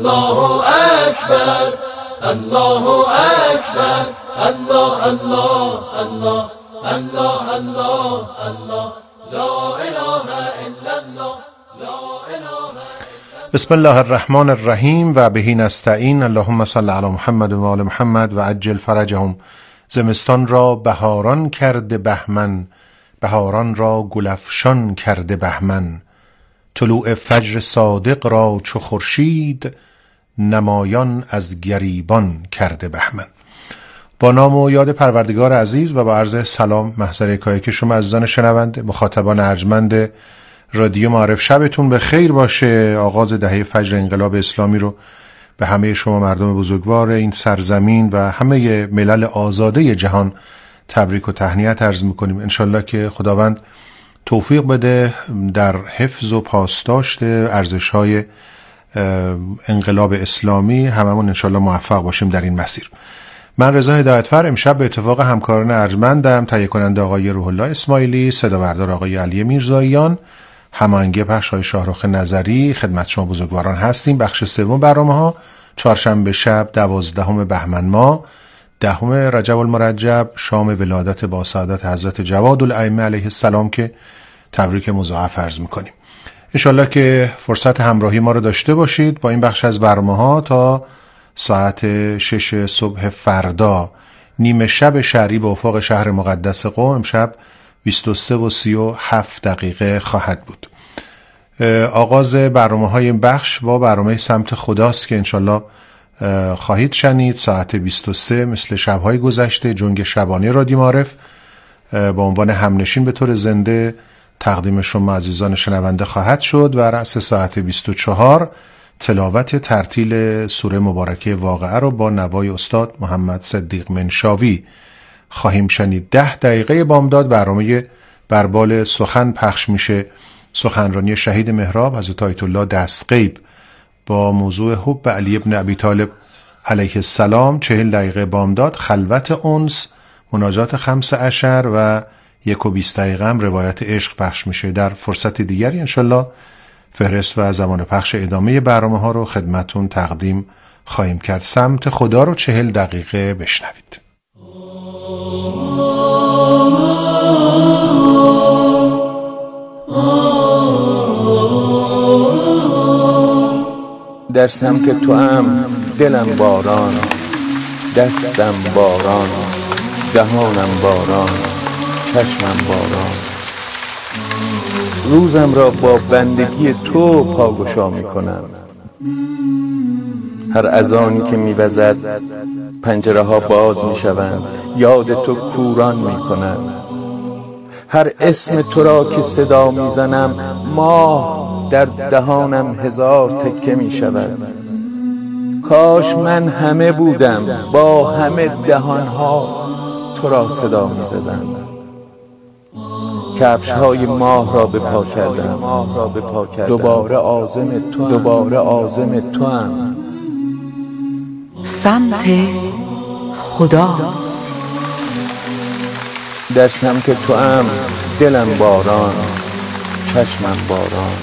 الله اکبر الله اکبر الله الله الله الله الله الله لا اله الا الله لا اله. بسم الله الرحمن الرحیم و بهی نستعین. اللهم صل علی محمد و آل محمد و عجل فرجهم. زمستان را بهاران کرده بهمن، بهاران را گلفشان کرده بهمن. طلوع فجر صادق را چو خورشید، نمایان از گریبان کرده بهمن. با نام و یاد پروردگار عزیز و با عرض سلام محضر یکایک شما عزیزان شنونده مخاطبان ارجمند رادیو معارف، شبتون به خیر باشه. آغاز دهه فجر انقلاب اسلامی رو به همه شما مردم بزرگوار این سرزمین و همه ملل آزاده جهان تبریک و تهنیت عرض میکنیم. انشالله که خداوند توفیق بده در حفظ و پاسداشت ارزش‌های انقلاب اسلامی، هممون انشالله موفق باشیم در این مسیر. من رضا هدایتفر امشب به اتفاق همکاران ارجمندم، تهیه کننده آقای روح الله اسماعیلی، صدا بردار آقای علی میرزاییان، هماهنگی پخش های شاهرخ نظری، خدمت شما بزرگواران هستیم. بخش سوم برنامه‌ها چهارشنبه شب 12 بهمن ماه 10 رجب المرجب، شام ولادت با سعادت حضرت جواد الائمه علیه السلام که تبریک مضاعف عرض می‌کنیم. انشالله که فرصت همراهی ما رو داشته باشید با این بخش از برنامه‌ها تا ساعت 6 صبح فردا. نیمه شب شهری به افق شهر مقدس قم امشب 23:37 خواهد بود. آغاز برنامه‌های این بخش با برنامه سمت خداست که انشالله خواهید شنید. ساعت 23 مثل شب‌های گذشته جنگ شبانه رادیو معارف با عنوان همنشین به طور زنده تقدیم شما عزیزان شنونده خواهد شد و رأس ساعت 24 تلاوت ترتیل سوره مبارکه واقعه رو با نوای استاد محمد صدیق منشاوی خواهیم شنید. 10 دقیقه بامداد برنامه بربال سخن پخش میشه، سخنرانی شهید محراب حضرت آیت الله دستغیب با موضوع حب علی ابن ابی طالب علیه السلام. 40 دقیقه بامداد خلوت انس، مناجات 15 و 1:20 دقیقه هم روایت عشق پخش میشه. در فرصت دیگری انشالله فهرست و زمان پخش ادامه برنامه ها رو خدمتون تقدیم خواهیم کرد. سمت خدا رو 40 دقیقه بشنوید. در سمت تو هم دلم باران، دستم باران، دهانم باران، چشمم باران. روزم را با بندگی تو پاگشا می کنم. هر اذانی که می وزد پنجره ها باز می شوند، یاد تو کوران می کنند. هر اسم تو را که صدا می زنم، ماه در دهانم 1000 تکه می شود. کاش من همه بودم، با همه دهانها تو را صدا می زدم. کفش های ماه را به پا کردم، دوباره عازم تو هم. سمت خدا. در سمت تو هم دلم باران، چشمم باران.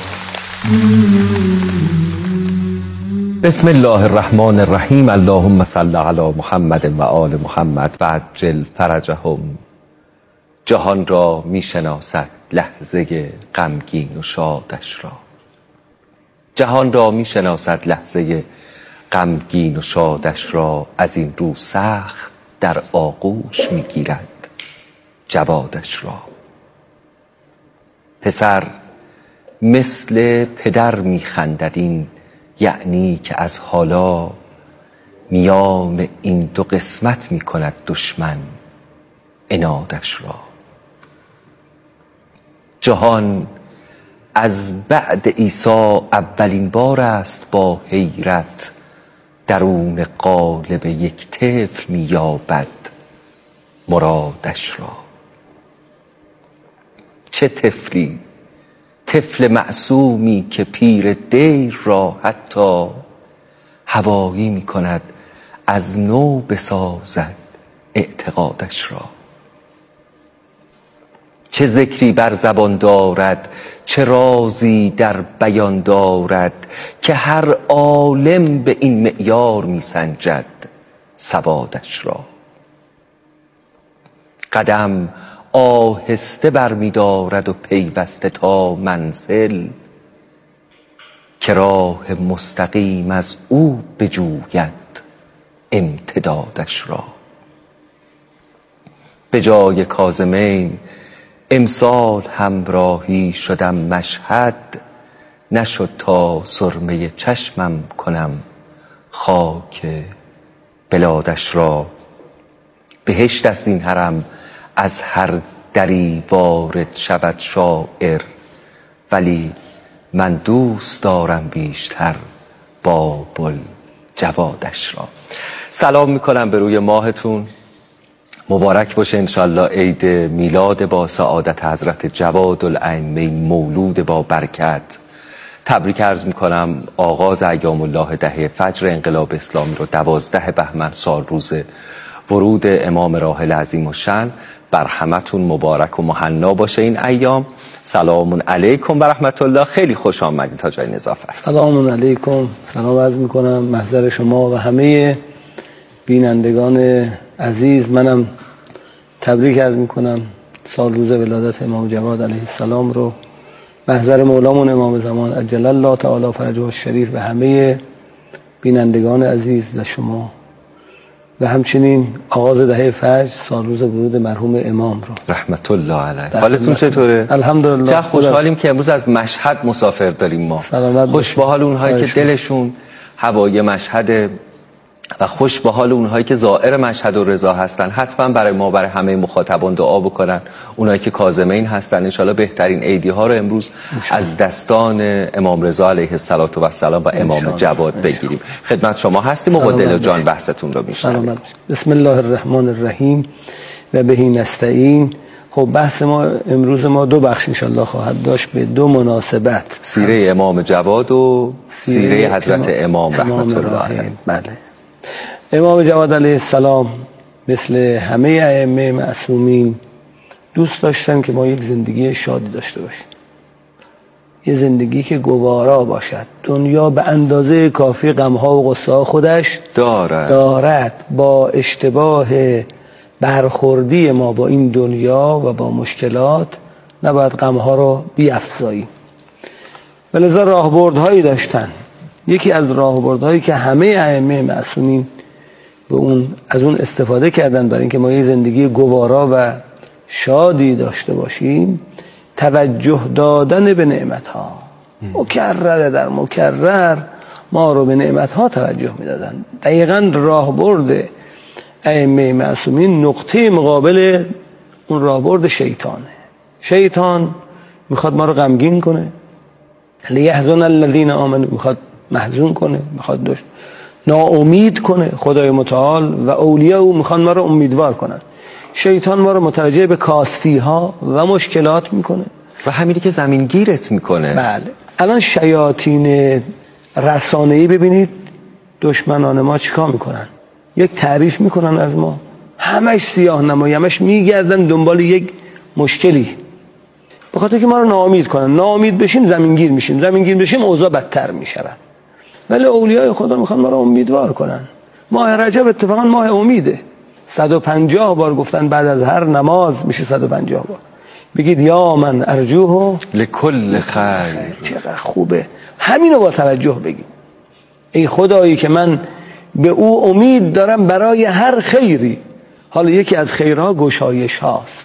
بسم الله الرحمن الرحیم. اللهم صل علی محمد و آل محمد و عجل فرجهم. جهان را می شناسد لحظه غمگین و شادش را. جهان را می شناسد لحظه غمگین و شادش را. از این رو سخت در آغوش می گیرد جوادش را. پسر مثل پدر می خندد، این یعنی که از حالا میان این دو قسمت می کند دشمن عنادش را. جهان از بعد عیسی اولین بار است با حیرت درون قالب یک طفل می‌یابد مرادش را. چه طفلی؟ طفل معصومی که پیر دیر را حتی هوایی می‌کند از نو بسازد اعتقادش را. چه ذکری بر زبان دارد، چه رازی در بیان دارد، که هر عالم به این معیار می سنجد سوادش را. قدم آهسته برمی دارد و پیوسته تا منزل، که راه مستقیم از او بجوید امتدادش را. به جای کاظمین امسال همراهی شدم مشهد، نشد تا سرمه چشمم کنم خاک بلادش را. بهشت است این حرم از هر دری وارد شود شاعر، ولی من دوست دارم بیشتر باب الجوادش را. سلام میکنم به روی ماهتون، مبارک باشه انشالله عید میلاد با سعادت حضرت جواد الائمه، مولود با برکت. تبریک عرض میکنم آغاز ایام الله دهه فجر انقلاب اسلامی رو 12 بهمن سال روز ورود امام راحل عظیم الشأن. بر همتون مبارک و مهنا باشه این ایام. سلام علیکم و رحمت الله. خیلی خوش آمدید تا جای نظافت. سلام علیکم. سلام عرض میکنم محضر شما و همه بینندگان عزیز. منم تبریک عرض میکنم سال روز ولادت امام جواد علیه السلام رو محضر مولامون امام زمان عجل الله تعالی فرجه الشریف و همه بینندگان عزیز و شما، و همچنین آغاز دهه فجر سال روز ورود مرحوم امام رو رحمت الله علیه. حالتون چطوره؟ الحمدلله. چه خوشحالیم که امروز از مشهد مسافر داریم ما. خوش به حال اونهایی که دلشون هوای مشهد و خوش به حال اونهایی که زائر مشهد و رضا هستن. حتما برای ما، برای همه مخاطبان دعا بکنن. اونهایی که کاظمین هستن انشالله بهترین عیدی ها رو امروز از دستان امام رضا علیه السلام و امام جواد بگیریم. خدمت شما هستیم و با دل و جان بحثتون رو میشنویم. بسم الله الرحمن الرحیم و بهی نستعین. خب بحث ما امروز ما دو بخش انشالله خواهد داشت به دو مناسبت: سیره امام جواد و سیره حضرت امام رحمت الله علیه. بله. امام جواد علیه السلام مثل همه ائمه معصومین دوست داشتن که ما یک زندگی شادی داشته باشیم، یه زندگی که گوارا باشد. دنیا به اندازه کافی غمها و غصه ها خودش دارد. با اشتباه برخوردی ما با این دنیا و با مشکلات نباید غمها رو بیفزاییم. ولذا راهبردهایی داشتن. یکی از راهبردهایی که همه ائمه معصومین از اون استفاده کردن برای اینکه ما یه زندگی گوارا و شادی داشته باشیم، توجه دادن به نعمت‌ها. مکرر در مکرر ما رو به نعمت‌ها توجه می‌دادن. دقیقاً راهبرد ائمه معصومین نقطه مقابل اون راهبرد شیطانه. شیطان میخواد ما رو غمگین کنه، لیحزن الذین آمنوا، میخواد محزون کنه، میخواد ناامید کنه. خدای متعال و اولیاء او میخوان ما رو امیدوار کنن. شیطان ما رو متوجه به کاستی ها و مشکلات میکنه و همینی که زمین گیرت میکنه. بله. الان شیاطین رسانه‌ای ببینید دشمنان ما چیکار میکنن؟ یک تعریف میکنن از ما، همش سیاه نمایی، همش میگردن دنبال یک مشکلی، به خاطر که ما رو ناامید کنن. ناامید بشیم زمینگیر میشیم، زمینگیر بشیم اوضاع بدتر میشود. ولی اولیای خدا میخوان ما رو امیدوار کنن. ماه رجب اتفاقا ماه امیده. 150 بار گفتن بعد از هر نماز میشه 150 بار بگید یا من ارجوه لکل خیر. چقدر خوبه همینو با توجه بگید. ای خدایی که من به او امید دارم برای هر خیری. حالا یکی از خیرها گشایش هاست.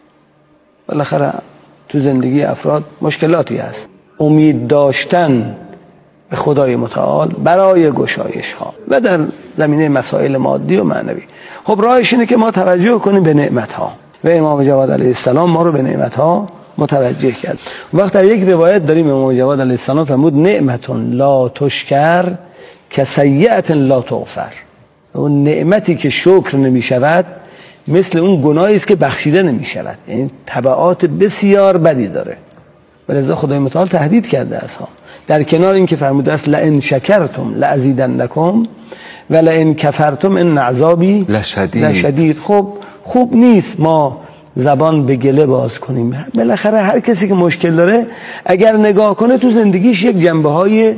بالاخره تو زندگی افراد مشکلاتی هست. امید داشتن به خدای متعال برای گشایش ها و در زمینه مسائل مادی و معنوی. خب راهش اینه که ما توجه کنیم به نعمت ها و امام جواد علیه السلام ما رو به نعمت ها متوجه کرد. وقت در یک روایت داریم امام جواد علیه السلام فرمود نعمت لا تشکر کسیئة لا تغفر. اون نعمتی که شکر نمی شود مثل اون گناهی است که بخشیده نمی شود. یعنی تبعات بسیار بدی داره. ولذا خدای متعال تهدید کرده است ها. در کنار این که فرموده است لئن شکرتم لازیدنکم و لئن کفرتم ان عذابی لشدید. خب خوب نیست ما زبان به گله باز کنیم. بالاخره هر کسی که مشکل داره اگر نگاه کنه تو زندگیش یک جنبه‌های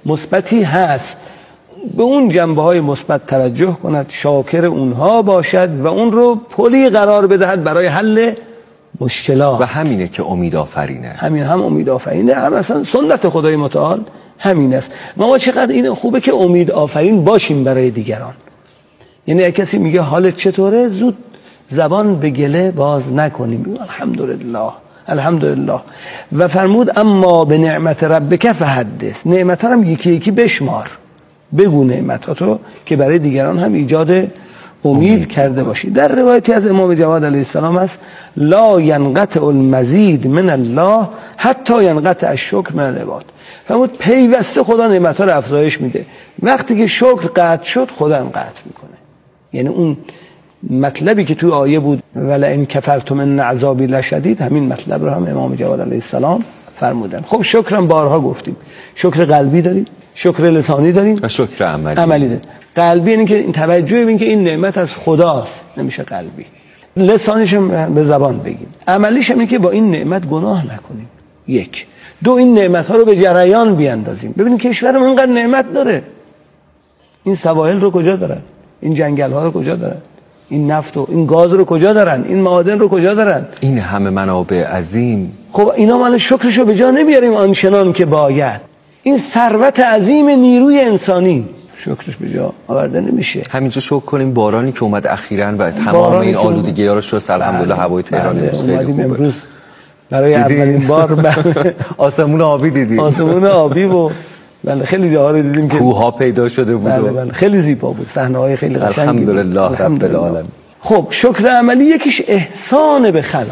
مثبتی هست به اون جنبه‌های مثبت توجه کند، شاکر اونها باشد و اون رو پلی قرار بدهد برای حل مشکلات. و همینه که امید آفرینه. همین هم امید آفرینه، هم اصلا سنت خدای متعال همین است. ما چقدر این خوبه که امید آفرین باشیم برای دیگران. یعنی اگه کسی میگه حالت چطوره، زود زبان به گله باز نکنیم، الحمدلله الحمدلله. و فرمود اما به نعمت ربک فحدث، نعمت هم یکی یکی بشمار، بگو نعمتاتو که برای دیگران هم ایجاد امید کرده باشی. در روایتی از امام جواد علیه السلام است لا ینقطع المزید من الله حتی ینقطع الشکر من العباد. فرمود پیوسته خدا نعمت‌ها رو افزایش میده، وقتی که شکر قطع شد خدا هم قطع میکنه. یعنی اون مطلبی که توی آیه بود ولئن کفرتم ان عذابی لشدید، همین مطلب رو هم امام جواد علیه السلام فرمودن. خب شکرم بارها گفتیم، شکر قلبی داریم، شکر لسانی داریم و شکر عملی داریم. قلبی اینه که این توجه ببین که این نعمت از خداست، نمیشه قلبی. لسانیش هم به زبان بگیم، عملیش هم اینه که با این نعمت گناه نکنیم. یک. دو، این نعمت ها رو به جریان بیاندازیم. ببینیم کشورم اینقدر نعمت داره، این سواحل رو کجا دارن، این جنگل ها رو کجا دارن، این نفت و این گاز رو کجا دارن، این معادن رو کجا دارن، این همه منابع عظیم. خب اینا مال شکرشو به جا نمیاریم آنچنان که باید. این ثروت عظیم نیروی انسانی شکرش به جا آورده نمیشه. همینجا شکر کنیم بارانی که اومد اخیراً و تمام این آلودگی‌ها رو شست. الحمدلله هوای تهران امروز خیلی خوبه. امروز برای اولین بار آسمون آبی دیدیم، آسمون آبی و بله خیلی جاها رو دیدیم که کوه‌ها پیدا شده بود. بله خیلی زیبا بود، صحنه‌های خیلی قشنگی. الحمدلله رب العالمین. خب شکر عملی یکیش احسان به خلق،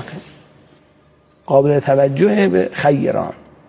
قابل توجه به خیران،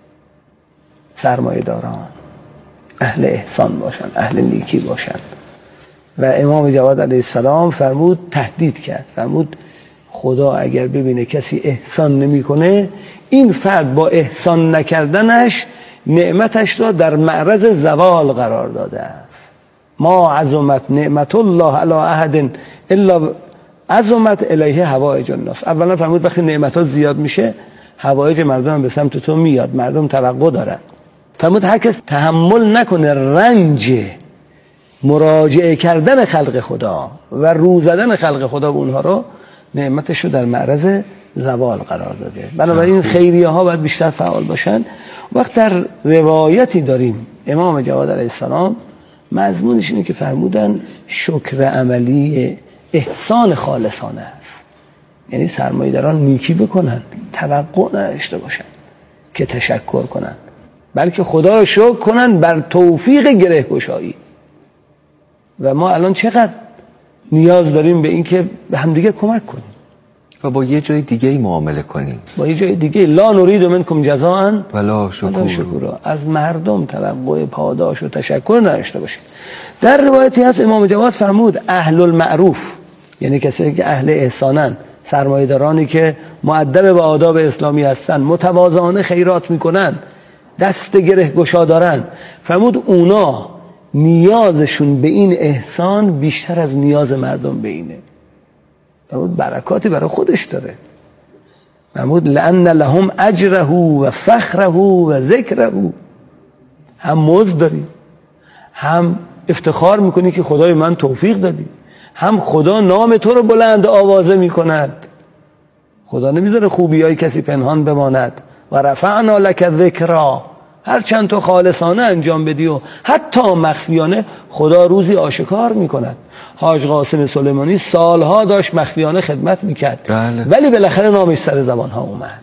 سرمایه‌داران، اهل احسان باشن، اهل نیکی باشن. و امام جواد علیه السلام فرمود، تهدید کرد، فرمود خدا اگر ببینه کسی احسان نمیکنه، این فرد با احسان نکردنش نعمتش را در معرض زوال قرار داده است. ما عظمت نعمت الله علی احد الا عظمت الیه حوائج الناس. اولا فرمود وقتی نعمت‌ها زیاد میشه حوائج مردم به سمت تو میاد، مردم توقع دارن. فرمود هر کس تحمل نکنه رنج مراجعه کردن خلق خدا و رو زدن خلق خدا به اونها رو، نعمتش رو در معرض زوال قرار داده. بنابراین خیریه ها باید بیشتر فعال باشن. وقت در روایتی داریم امام جواد علیه السلام مضمونش اینه که فرمودن شکر عملی احسان خالصانه است. یعنی سرمایه‌داران نیکی بکنن، توقع نداشته باشن که تشکر کنن، بلکه خدا رو شکر کنن بر توفیق گره‌گشایی. و ما الان چقدر نیاز داریم به این که به همدیگه کمک کنیم و با یه جای دیگه ای معامله کنیم، با یه جای دیگه. لا نرید منکم جزاء ولا شکورا، از مردم توقع پاداش و تشکر نداشته باشید. در روایتی هست امام جواد فرمود اهل المعروف، یعنی کسی که اهل احسانن، سرمایه‌دارانی که مؤدب به آداب اسلامی هستن، متواضعانه خیرات میکنن، دست گره گشا دارن، فرمود اونا نیازشون به این احسان بیشتر از نیاز مردم به اینه. فرمود برکاتی برای خودش داره. فرمود لأن لهم اجره و فخره و ذکره، هم مزد داری، هم افتخار میکنی که خدای من توفیق دادی، هم خدا نام تو رو بلند آوازه میکند. خدا نمیذاره خوبیای کسی پنهان بماند. و رفعنا لک ذکرا، هر چند تو خالصانه انجام بدی و حتی مخفیانه، خدا روزی آشکار میکند. حاج قاسم سلیمانی سالها داشت مخفیانه خدمت میکرد، ولی بالاخره نامش سر زبان ها اومد.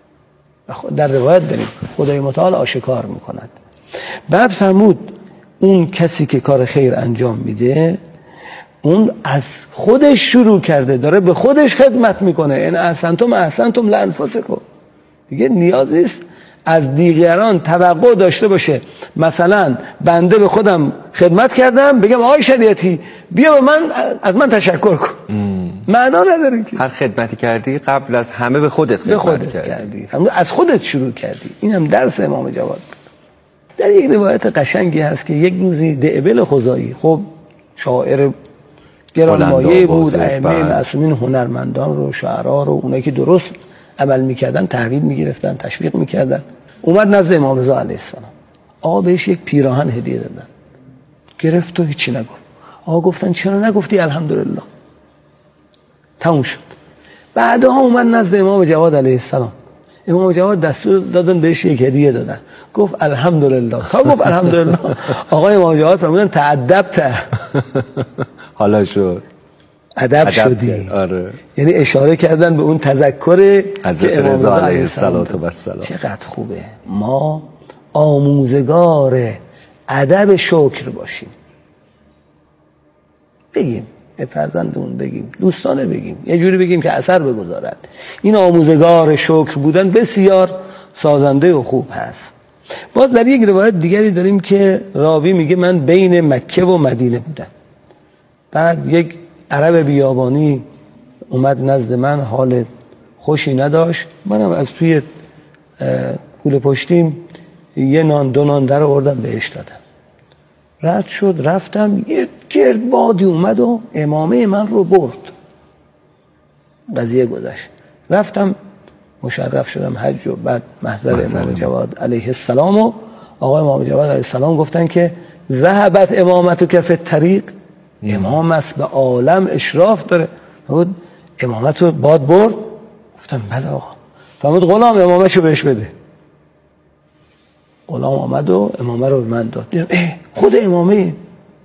در روایت داریم خدای متعال آشکار میکند. بعد فرمود اون کسی که کار خیر انجام میده، اون از خودش شروع کرده، داره به خودش خدمت میکنه. ان احسنتم احسنتم لانفسکم، دیگه نیاز نیست از دیگران توقع داشته باشه. مثلا بنده به خودم خدمت کردم بگم آقای شریعتی بیا به من از من تشکر کن، معنا نداره که هر خدمتی کردی قبل از همه به خودت خدمت کردی، از خودت شروع کردی. این هم درس امام جواد. در یک روایت قشنگی هست که یک روزی دعبل خزاعی، خب شاعر گرانمایه بود، ائمه معصومین هنرمندان رو، شاعرها رو، اونایی که درست عمل میکردن تحویل میگرفتن، تشویق میکردن. اومد نزد امام رضا علیه السلام. آقا بهش یک پیراهن هدیه دادن، گرفت و هیچی نگفت. آقا گفتن چرا نگفتی الحمدلله؟ تموم شد. بعدها اومد نزد امام جواد علیه السلام. امام جواد دستور دادن بهش یک هدیه دادن، گفت الحمدلله. تا گفت الحمدلله آقا امام جواد فرمودن تعدبت، حالا شد ادب شدی. آره. یعنی اشاره کردن به اون تذکر حضرت رضا علیه السلام. چقدر خوبه ما آموزگار ادب شکر باشیم. بگیم به فرزندمون، بگیم دوستانه، بگیم یه جوری بگیم که اثر بگذارد. این آموزگار شکر بودن بسیار سازنده و خوب هست. باز در یک روایت دیگری داریم که راوی میگه من بین مکه و مدینه بودم. بعد یک عرب بیابانی اومد نزد من، حال خوشی نداشت. منم از توی کوله پشتیم یه نان دو نان در آوردم بهش دادم. رد شد، رفتم، یه گرد بادی اومد و امامه من رو برد. قضیه گذشت. رفتم مشرف شدم حج و بعد محضر امام جواد علیه السلام و آقای امام جواد علیه السلام گفتن که ذهبت امامتک فی الطریق. امام است، به عالم اشراف داره. امامت رو باد برد. گفتم بله آقا. فرمود غلام امامشو بهش بده. غلام آمد و امامه رو به من داد. خود امامه.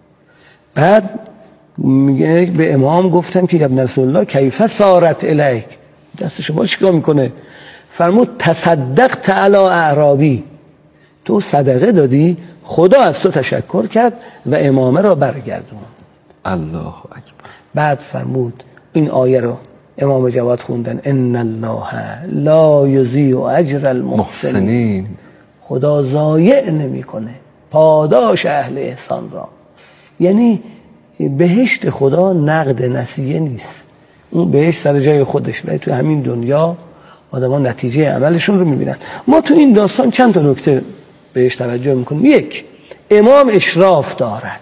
بعد میگه به امام گفتم که ابن رسول الله کیف سارت الیک، دست شما چیکار میکنه؟ فرمود تصدقت علی اعرابی، تو صدقه دادی، خدا از تو تشکر کرد و امامه را برگردون. الله اکبر. بعد فرمود این آیه رو امام جواد خوندن ان الله لا یضیع اجر المحسنین. خدا ضایع نمیکنه پاداش اهل احسان را. یعنی بهشت خدا نقد نسیه نیست، اون بهشت سر جای خودش، ولی تو همین دنیا آدما نتیجه عملشون رو میبینن. ما تو این داستان چند تا نکته بهش توجه میکنیم. یک، امام اشراف دارد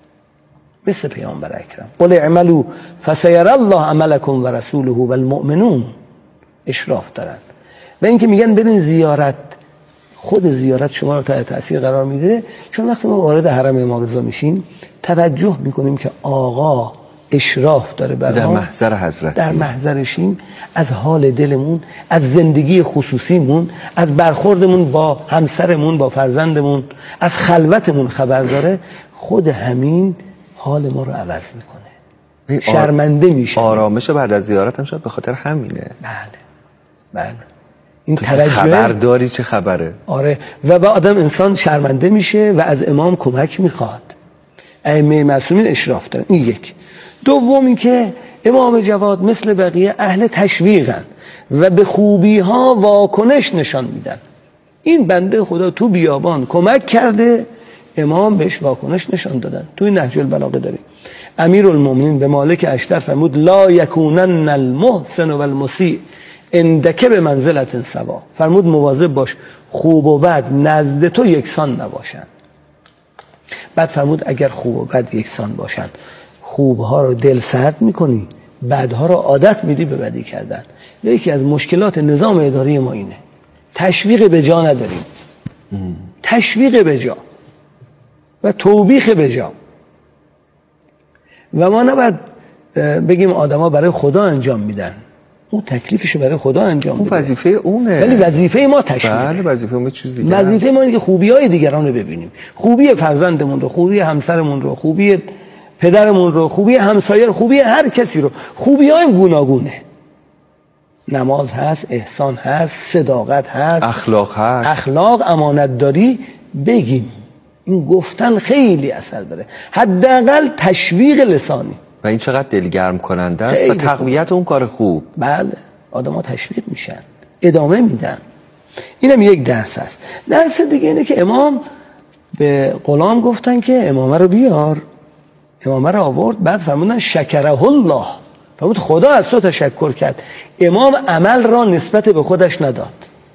مثل پیامبر اکرم، قل اعملوا فسيرى الله عملكم و رسوله و المؤمنون. اشراف دارد. و اینکه میگن برین زیارت، خود زیارت شما رو تحت تاثیر قرار میده، چون وقتی ما وارد حرم امام رضا میشیم توجه میکنیم که آقا اشراف داره بر ما، در محضر حضرت، در محضرشیم، از حال دلمون، از زندگی خصوصیمون، از برخوردمون با همسرمون، با فرزندمون، از خلوتمون خبر داره. خود همین حال ما رو عوض میکنه، شرمنده میشه. آرامش بعد از زیارت هم شاید به خاطر همینه. بله این توجه خبرداری چه خبره. آره. و با آدم انسان شرمنده میشه و از امام کمک میخواد. ائمه معصومین اشراف دارن. این یک. دومی که امام جواد مثل بقیه اهل تشویقن و به خوبی ها واکنش نشان میدن. این بنده خدا تو بیابان کمک کرده، امام بهش واکنش نشان دادن. توی نهج البلاغه داریم امیرالمومنین به مالک اشتر فرمود لا یکونن المحسن و المسیء عندک به منزلت سوا. فرمود مواظب باش خوب و بد نزد تو یکسان نباشن. بعد فرمود اگر خوب و بد یکسان باشن، خوبها رو دل سرد میکنی، بدها رو عادت میدی به بدی کردن. یکی از مشکلات نظام اداری ما اینه، تشویق به جا نداریم. تشویق به جا و توبیخ به جا. و ما نباید بگیم آدما برای خدا انجام میدن، اون تکلیفشو برای خدا انجام میده، اون وظیفه اونه، ولی وظیفه ما تشویق. بله وظیفه ما چیز دیگه. وظیفه ما اینه که خوبی‌های دیگران رو ببینیم، خوبی فرزندمون رو، خوبی همسرمون رو، خوبی پدرمون رو، خوبی همسایه رو، خوبی هر کسی رو. خوبی‌های گوناگونه، نماز هست، احسان هست، صداقت هست، اخلاق هست، اخلاق، امانت داری. بگیم این گفتن خیلی اثر داره، حداقل تشویق لسانی. و این چقدر دلگرم کننده است و تقویت اون کار خوب. بله آدم‌ها تشویق میشن، ادامه میدن. اینم یک درس است. درس دیگه اینه که امام به غلام گفتن که امامه رو بیار. امامه رو آورد. بعد فرمودن شکره الله، فرمود خدا از تو تشکر کرد. امام عمل را نسبت به خودش نداد.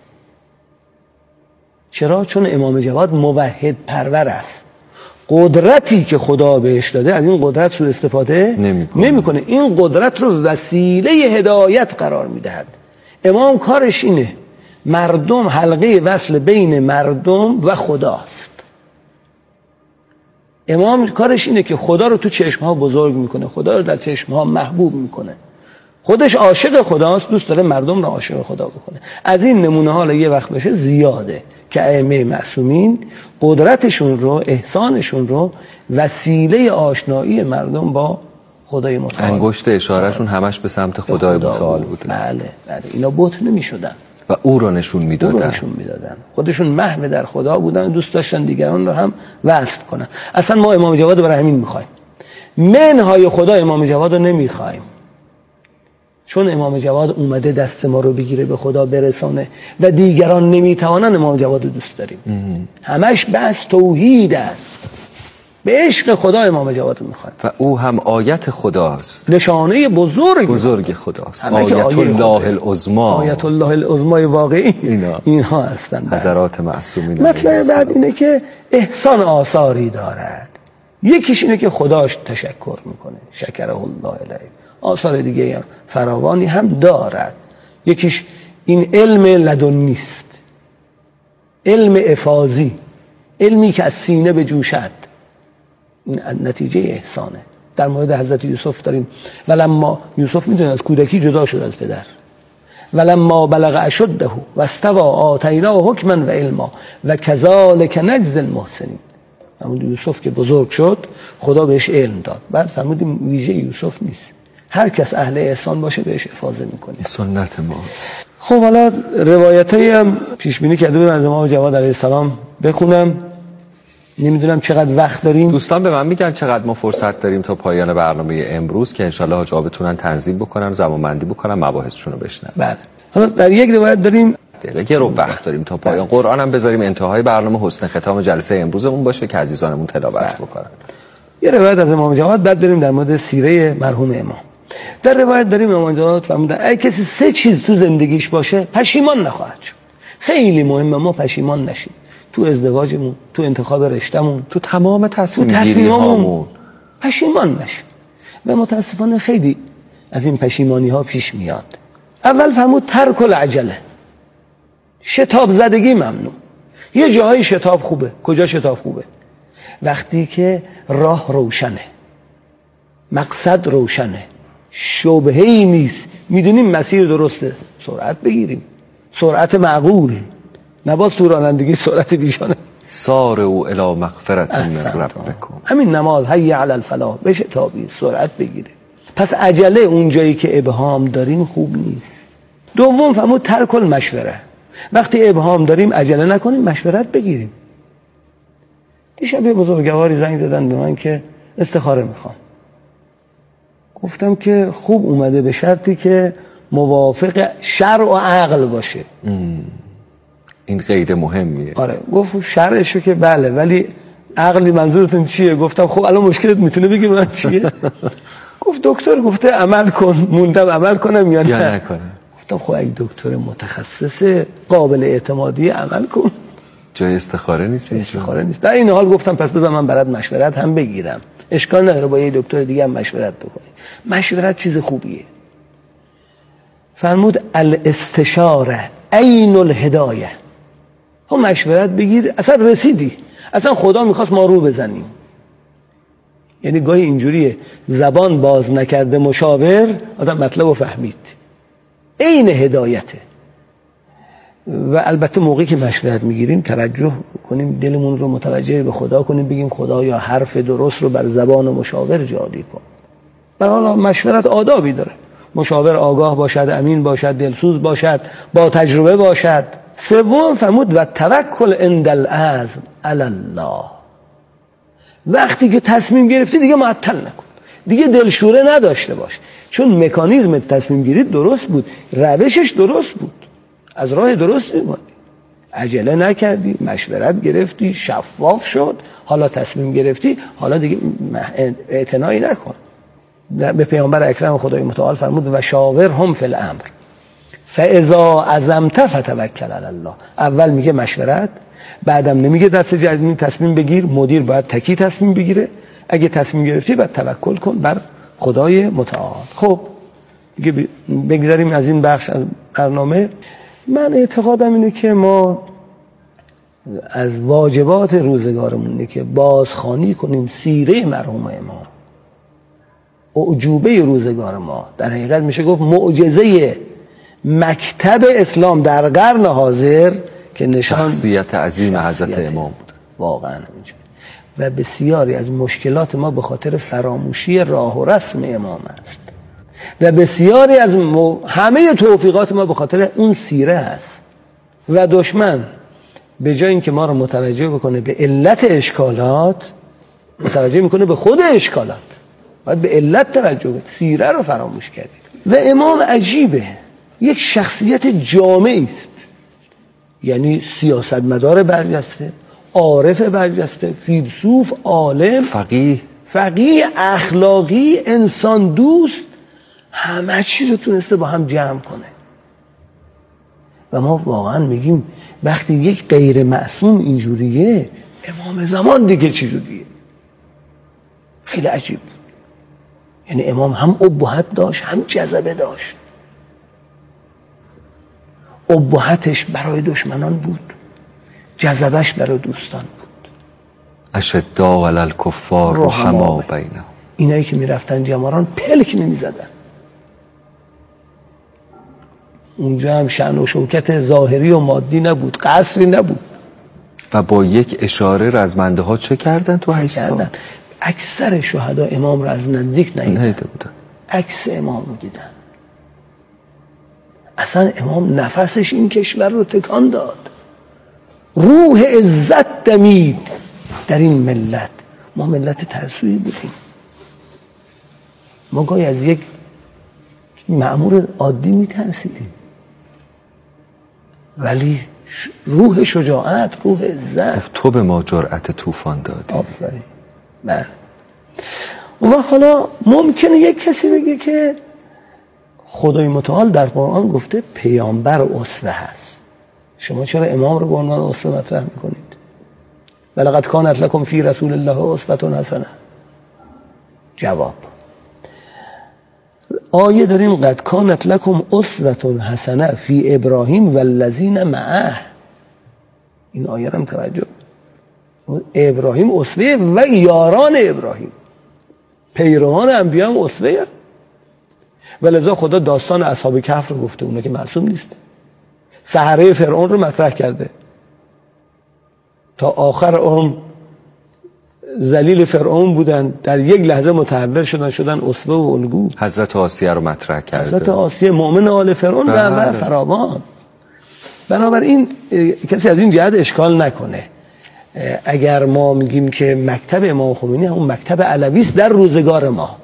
چرا؟ چون امام جواد موحد پرور است. قدرتی که خدا بهش داده از این قدرت سوء استفاده نمیکنه. این قدرت رو وسیله هدایت قرار میدهد. امام کارش اینه، مردم حلقه وصل بین مردم و خداست. امام کارش اینه که خدا رو تو چشمها بزرگ میکنه، خدا رو در چشمها محبوب میکنه، خودش عاشق خداست، دوست داره مردم رو عاشق خدا بکنه. از این نمونه ها یه وقت بشه زیاده که ائمه معصومین قدرتشون رو، احسانشون رو وسیله آشنایی مردم با خدای متعال، انگشت اشارهشون همش به سمت خدای متعال بود. بله اینا بت نمیشدن و او رو نشون میدادن. خودشون محو در خدا بودن، دوست داشتن دیگران رو هم وصل کنن. اصلا ما امام جواد رو برای همین میخوایم، منهای خدا امام جواد رو نمیخوایم، چون امام جواد اومده دست ما رو بگیره به خدا برسانه و دیگران نمیتوانن امام جواد رو دوست داریم. همش بس توحید است، به عشق خدا امام جواد رو میخوایم و او هم آیت خداست، نشانه بزرگ خداست، آیت الله العظمی، آیت الله العظمی واقعی اینها هستن. حضرات معصومین. مطلب بعد اینه که احسان آثاری دارد. یکیش اینه که خداش تشکر میکنه، شکره الله علیه. آثار دیگه هم فراوانی هم دارد. یکیش این علم لدنی است، علم افاضی، علمی که از سینه بجوشد، این نتیجه احسانه. در مورد حضرت یوسف داریم ولما یوسف میدونه از کودکی جدا شد از پدر، ولما بلغ اشده و استوى آتیناه حکما و علما و کذالک نجزی المحسنین. همون یوسف که بزرگ شد خدا بهش علم داد. بعد فهمیدیم ویژه یوسف نیست، هر کس اهل احسان باشه بهش افاضه میکنه، سنت ماست. خب حالا روایتایی هم پیش بینی کرده بودم از امام جواد علیه السلام بخونم. نمیدونم چقدر وقت داریم. دوستان به من میگن چقدر ما فرصت داریم تا پایان برنامه امروز که انشالله حاج آقا بتونن تنظیم بکنن، زمانبندی بکنن، مباحثشون رو بشنن. بله. حالا در یک روایت داریم یه رو وقت داریم تا پایان. قرآن هم بذاریم انتهای برنامه حسن ختام جلسه امروزمون باشه که عزیزانمون تلاوت بکنن. یه روایت از امام جواد، بعد بریم در مورد سیره مرحوم امام. در روایت داریم امام جواد فرمودن اگه کسی 3 چیز تو زندگیش باشه پشیمان نخواهد شد. خیلی مهمه ما پشیمان نشیم تو ازدواجمون، تو انتخاب رشتهمون، تو تمام تصمیم‌گیری‌هامون پشیمان نشیم. و متاسفانه خیلی از این پشیمانی ها پیش میاد. اول فرمود ترک العجله، شتاب زدگی ممنوع. یه جاهای شتاب خوبه. کجا شتاب خوبه؟ وقتی که راه روشنه، مقصد روشنه، شبهه‌ای نیست، میدونیم مسیر درسته، سرعت بگیریم، سرعت معقول، نباید تو رانندگی سرعت بیشانه. سارعوا الی مغفرة من ربکم. همین نماز حی علی الفلاح بشه تابی سرعت بگیره. پس عجله اون جایی که ابهام داریم خوب نیست. دوم فرمود ترک المشوره، وقتی ابهام داریم عجله نکنیم، مشورت بگیریم. دیشب یه بزرگواری زنگ زدن به من که استخاره میخوام. گفتم که خوب اومده به شرطی که موافق شرع و عقل باشه. این قید مهمیه. آره گفت شرعشو که بله، ولی عقلی منظورتون چیه؟ گفتم خب الان مشکلت میتونه بگی من چیه؟ گفت دکتر گفته عمل کن. موندم عمل کنم یا نه نکنم. گفتم خب اگه دکتر متخصص قابل اعتمادی عمل کن، جای استخاره نیست. استخاره نیست. در این حال گفتم پس بذار من برات مشورت هم بگیرم، اشکال نداره با یه دکتر دیگه هم مشورت بکنی. مشورت چیز خوبیه. فرمود الاستشاره عین الهدایه. تو مشورت بگیر، اصلا رسیدی، اصلا خدا میخواست ما رو بزنیم. یعنی گاهی اینجوریه زبان باز نکرده مشاور آدم مطلب رو فهمید. عین هدایته. و البته موقعی که مشورت میگیریم توجه کنیم، دلمون رو متوجه به خدا کنیم، بگیم خدایا حرف درست رو بر زبان مشاور جاری کن. برای مشورت آدابی داره. مشاور آگاه باشد، امین باشد، دلسوز باشد، با تجربه باشد. سوم فرمود و توکل عند العزم علی الله. وقتی که تصمیم گرفتی دیگه معطل نکن، دیگه دلشوره نداشته باش، چون مکانیزم تصمیم گیری درست بود، روشش درست بود، از راه درست اومدی، عجله نکردی، مشورت گرفتی، شفاف شد، حالا تصمیم گرفتی، حالا دیگه اعتنایی نکن. به پیامبر اکرم خدای متعال فرمود و شاورهم فی الامر فاذا عزمت فتوکل علی الله. اول میگه مشورت، بعدم نمیگه دست جدید تصمیم بگیر، مدیر باید تکی تصمیم بگیره، اگه تصمیم گرفتی باید توکل کن بر خدای متعال. خب دیگه بگذاریم از این بخش از برنامه. من اعتقادم اینه که ما از واجبات روزگارمونه که بازخوانی کنیم سیره مرحوم امام. اعجوبه روزگار ما، در حقیقت میشه گفت معجزه مکتب اسلام در قرن حاضر که نشان شخصیت عظیم حضرت امام بود. واقعا همینجوری. و بسیاری از مشکلات ما به خاطر فراموشی راه و رسم امام است و بسیاری از همه توفیقات ما به خاطر اون سیره است. و دشمن به جای اینکه ما رو متوجه بکنه به علت اشکالات، متوجه میکنه به خود اشکالات. باید به علت توجه کنید. سیره رو فراموش کردید. و امام عجیبه، یک شخصیت جامعی است، یعنی سیاستمدار برجسته، عارف برجسته، فیلسوف، عالم، فقیه، اخلاقی، انسان دوست، همه چی رو تونسته با هم جمع کنه. و ما واقعا میگیم وقتی یک غیر معصوم اینجوریه، امام زمان دیگه چی جوریه؟ خیلی عجیب. یعنی امام هم ابهت داشت، هم جذبه داشت. ابهتش برای دشمنان بود، جذبش برای دوستان بود. اشداء علی الکفار رحماء بینهم. اینایی که میرفتن جماران پلک نمیزدن. اونجا هم شأن و شوکت ظاهری و مادی نبود، قصری نبود. و با یک اشاره رزمنده ها چه کردن تو 8 سال؟ اکثر شهدا امام را از نزدیک ندیده بودن، عکس امام رو دیدن. اصلا امام نفسش این کشور رو تکان داد. روح عزت دمید در این ملت. ما ملت ترسویی بودیم. ما گاهی از یک مأمور عادی میترسیدیم، ولی روح شجاعت، روح عزت، تو به ما جرأت طوفان دادی. آفرین. بله. و حالا ممکنه یک کسی بگه که خدای متعال در قرآن گفته پیامبر اسوه هست، شما چرا امام رو به عنوان اسوه مطرح میکنید؟ ولقد کانت لکم فی رسول الله اسوة حسنه. جواب آیه داریم قد کانت لکم اسوة حسنه فی ابراهیم والذین معه. این آیه رو هم توجه. ابراهیم اسوه و یاران ابراهیم، پیروان انبیا هم اسوه. ولذا خدا داستان اصحاب کهف رو گفته، اونا که معصوم نیست. سحره فرعون رو مطرح کرده، تا آخر عمر ذلیل فرعون بودن، در یک لحظه متحول شدن اسوه و الگو. حضرت آسیه رو مطرح کرده، حضرت آسیه مؤمن آل فرعون در فراوان. بنابراین کسی از این جهت اشکال نکنه. اگر ما میگیم که مکتب امام خمینی همون مکتب علوی است در روزگار ما،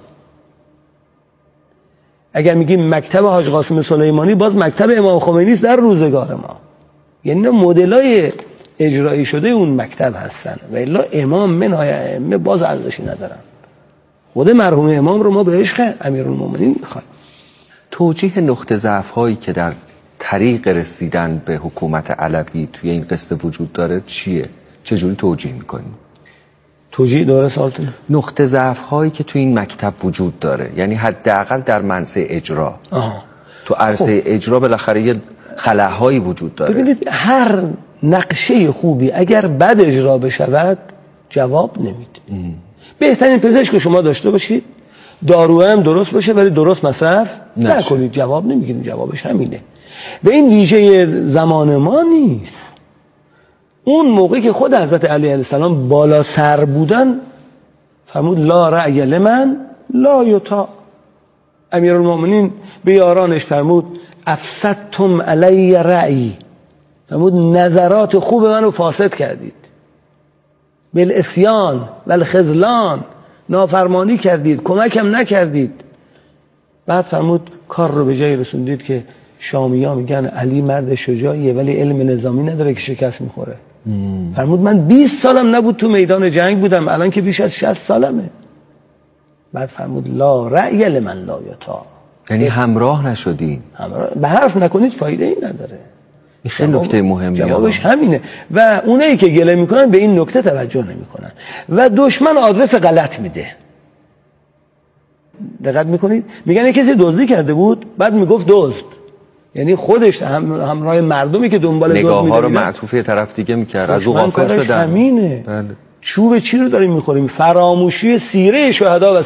اگر میگیم مکتب حاج قاسم سلیمانی، باز مکتب امام خمینی است در روزگار ما. یعنی مدلای اجرایی شده اون مکتب هستن و الا امام منهای ائمه باز ارزشی ندارن. خود مرحوم امام رو ما به عشق امیرالمومنین میخوایم. توجیه نقطه ضعف هایی که در طریق رسیدن به حکومت علوی توی این قصه وجود داره چیه؟ چجوری توجیه میکنیم؟ توجیه داره سالتون؟ نقطه ضعف هایی که توی این مکتب وجود داره، یعنی حداقل در منصه اجرا. تو عرصه اجرا بالاخره یه خلاهایی وجود داره. ببینید هر نقشه خوبی اگر بد اجرا بشود جواب نمیده. بهترین پزشک که شما داشته باشید، دارو هم درست باشه ولی درست مصرف نکنید، جواب نمیگیرید. جوابش همینه. و این ویژه زمان ما نیست. اون موقعی که خود حضرت علی علیه السلام بالا سر بودن فرمود لا رأی لمن لا یطاع. امیرالمومنین به یارانش فرمود افسدتم علی رأی، فرمود نظرات خوب منو فاسد کردید، بالعصیان والخذلان، نافرمانی کردید، کمکم نکردید. بعد فرمود کار رو به جایی رسوندید که شامی‌ها میگن علی مرد شجاعیه ولی علم نظامی نداره که شکست میخوره. فرمود من 20 سالم نبود تو میدان جنگ بودم، الان که بیش از 60 سالمه. بعد فرمود لا رأی لمن لا یطاع. یعنی همراه نشدین، به حرف نکنید فایده ای نداره. این خیلی نکته مهمیه. جوابش همینه. و اونایی که گله میکنن به این نکته توجه نمیکنن و دشمن آدرس غلط میده. دقت میکنید؟ میگن کسی دزدی کرده بود، بعد میگفت دزد. یعنی خودش همراه مردمی که دنبال ذوق نگاه ها رو می‌دویدن معطوف یه طرف دیگه میکرد، از او غافل شدن. همینه. بله. چوب چی رو داریم میخوریم؟ فراموشی سیره شهدا و